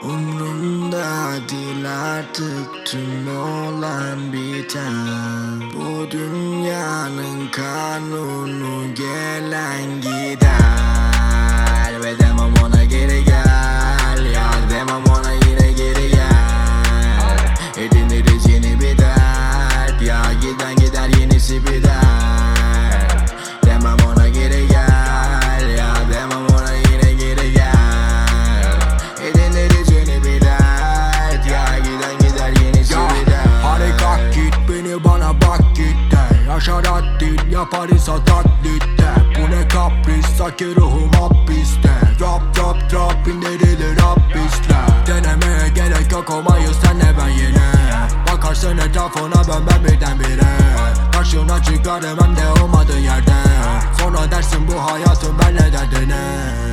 Umrumda değil artık tüm olan biten. Bu dünyanın kanunu gelen gider. Ve demem ona geri gel, ya demem ona yine geri gel. Ediniriz yeni bir dert, ya giden gider yenisi bir dert. Demem ona geri gel, ya demem ona yine geri gel. Ediniriz yeni bir dert, ya giden gider yenisi bir dert. Hadi kalk git, beni bana bak git de. Yaşar değil yaparız taklitte. Bu ne kapris, sanki ruhum hapiste. Rap indirilir hapiste. Denemeye gerek yok, olmayız senle ben yine. Bakarsın etrafına ben birdenbire. Karşına çıkarım hem de olmadığı yerde. Sonra dersin bu hayatın benle derdine.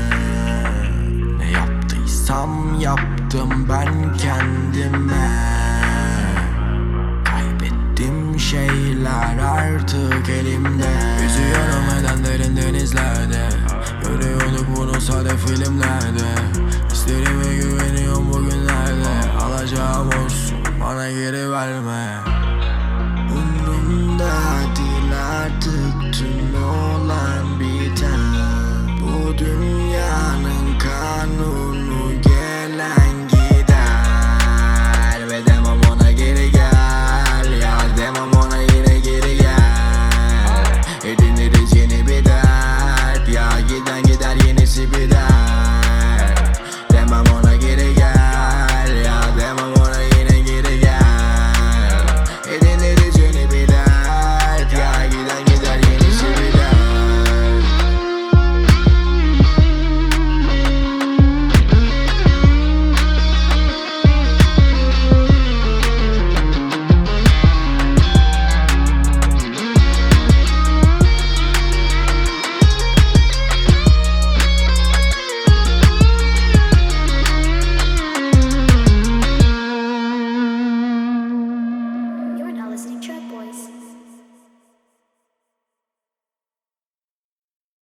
Ne yaptıysam yaptım ben kendime. Kaybettim şeyler artık elimde. Yüzüyorum edenlerin denizlerde. Görüyorduk bunu sade filmlerde. Hislerime güveniyorum bugünlerde. Alacağım olsun, bana geri verme.